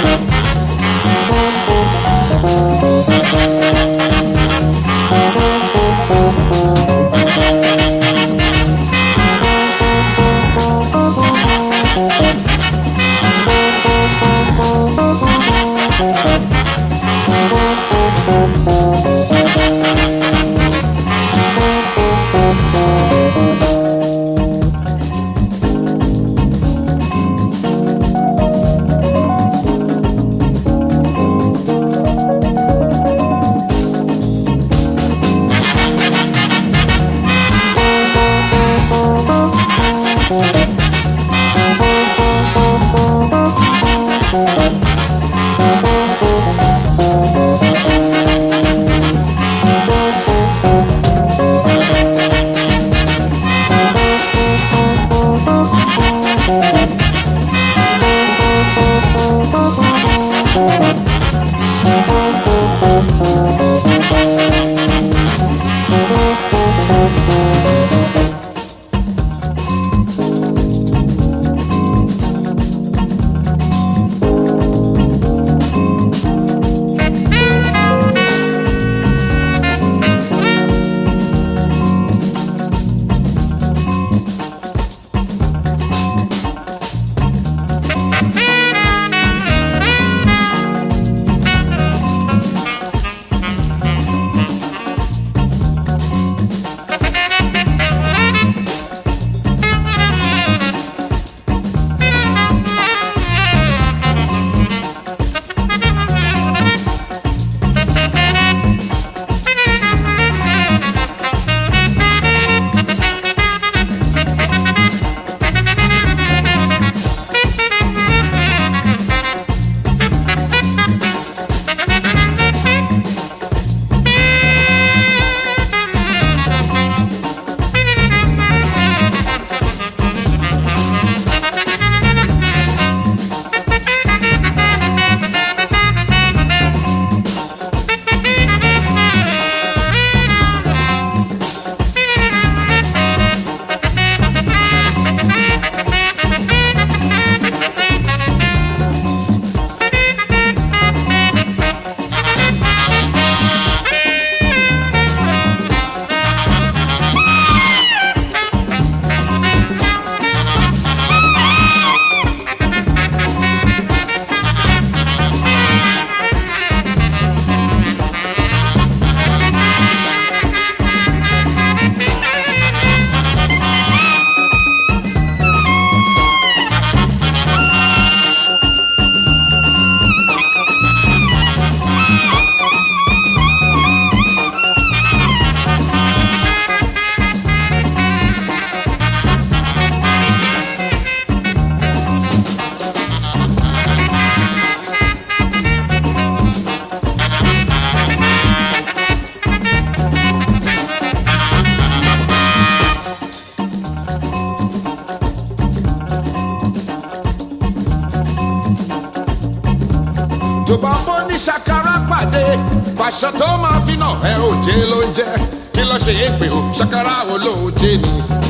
tó bá mọ́ ní ṣàkàrà pàdé pàṣọ tó máa fi nà ẹ òjé ló ń jẹ kí ló ṣe é pé o ṣàkàrà olóòjé ni.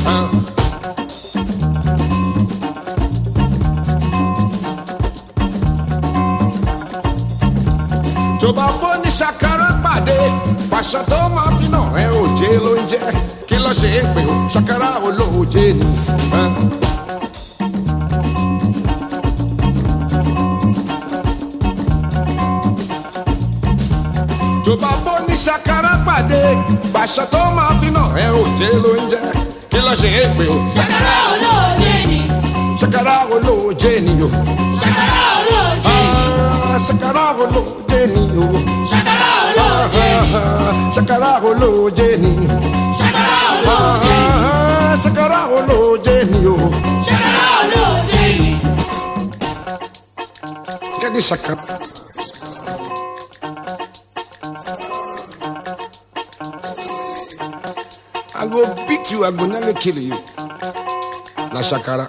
tó bá mọ́ ní ṣàkàrà pàdé pàṣọ tó máa fi nà ẹ òjé ló ń jẹ kí ló ṣe é pé o ṣàkàrà olóòjé ni. tó bá bó ní ṣàkàrà pàdé pàṣọ tó máa fi nà ẹ òjé ló ń jẹ kí ló ṣe é pé o. ṣàkàrà olóòjé ni. ṣàkàrà olóòjé ni o. ṣàkàrà olóòjé ni. ṣàkàrà olóòjé ni o. ṣàkàrà olóòjé ni. ṣàkàrà olóòjé ni. ṣàkàrà olóòjé ni. ṣàkàrà olóòjé ni o. ṣàkàrà olóòjé ni. kẹ́kẹ́ ṣàkàrà. I go beat you, I go nearly kill you. Na shakara.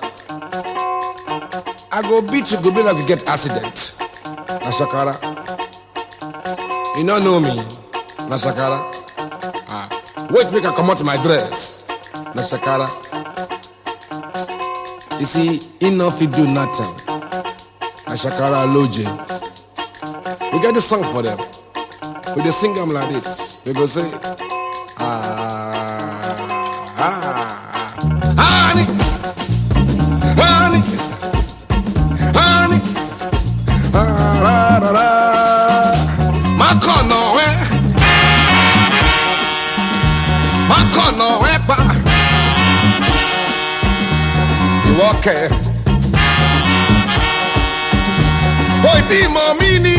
I go beat you, go be like you get accident. Na shakara. You don't know me. Na shakara. Wait make I come out my dress. Na shakara. You see, he no fit do nothing. Na shakara loje. We get the song for them. We dey sing them like this. We go say, honey, honey, honey, la la la. Makono we pa. Ìwọ kẹ̀. Oi tí mọ̀ mí ni.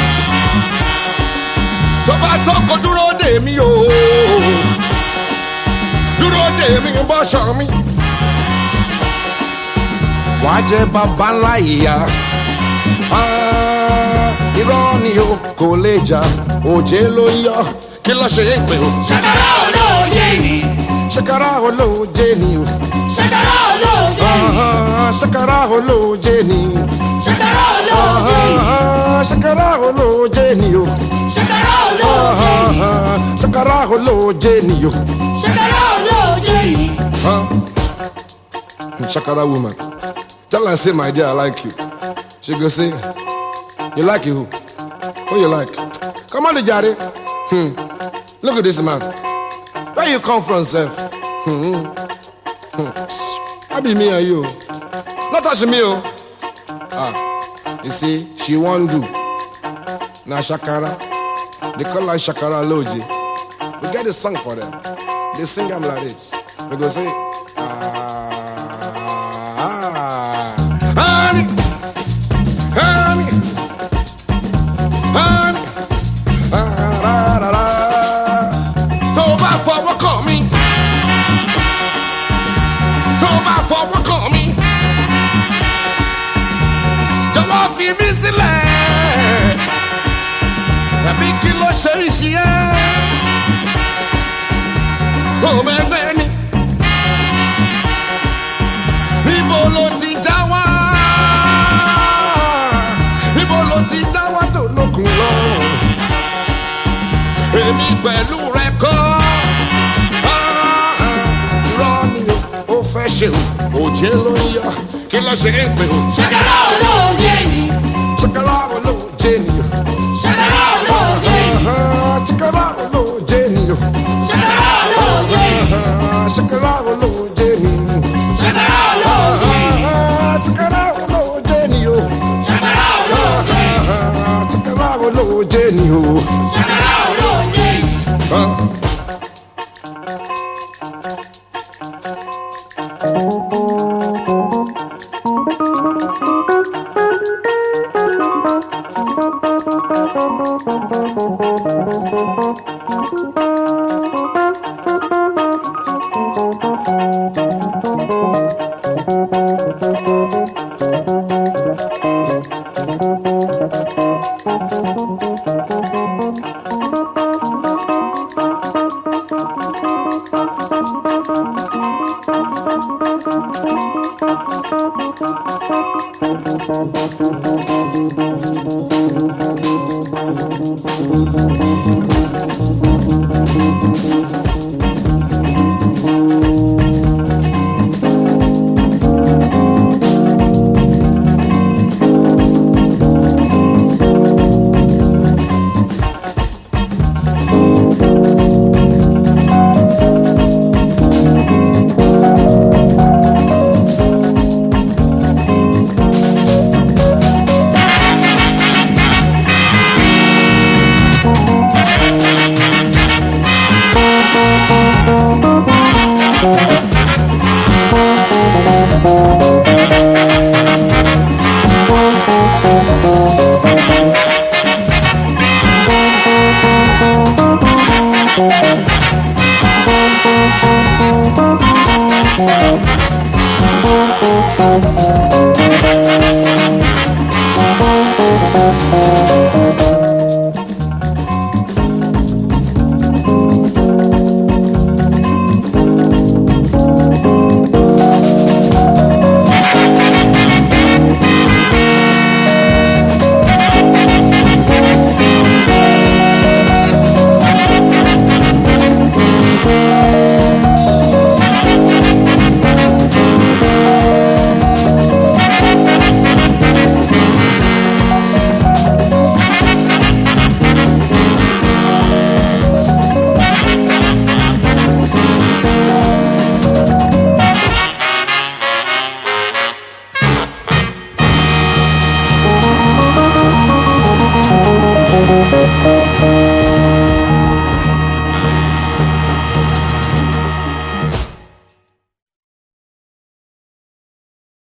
Tó bá tọ́kọ dúró dè mí o. Dúró dè mí bọ́ṣọ mi. Wàá jẹ bàbá ńlá ìyá. Irọ́ ni o kò lè jà. Òjé ló yọ. Kí ló ṣe é pé o? Ṣàkàrà olóòjé ni. Ṣàkàrà olóòjé ni o. Ṣàkàrà olóòjé ni. Ṣàkàrà olóòjé ni. Ṣàkàrà olóòjé ni. Ṣàkàrà olóòjé ni o. Ṣàkàrà olóòjé ni. Ṣàkàrà olóòjé ni o. Ṣàkàrà olóòjé ni. Ṣàkàrà woman, tell her say my dear I like you. She go say, you like you who? Who you like? Come on, jare. Look at this man. Where you come from, sef? I be me and you. Not touch me, oh. You see, she won't do. Now Shakara, they call her Shakara Loji. We get a song for them. They sing them like this. We go say, honey, honey, honey. Àbí kí ló ṣe iṣẹ́ ẹ́? Ọmọ ẹgbẹ́ ni. Níbo ló ti já wá? Níbo ló ti já wá tó lókun lọ? Èmi pẹ̀lú rẹ kọ́. Irọ́ ni o fẹ́ ṣe o, òjé ló ń yọ. Kí ló ṣe é pé o? Ṣàkàrà olóòjé ni. Ṣàkàrà olóòjé ni o. Ṣàkàrà olóòjé ni. Ṣàkàrà olóòjé ni o. Ṣàkàrà olóòjé ni. Ṣàkàrà olóòjé ni. Ṣàkàrà olóòjé ni. Ṣàkàrà olóòjé ni o. Ṣàkàrà olóòjé ni. Ṣàkàrà olóòjé ni o. Ṣàkàrà olóòjé ni. Thank you.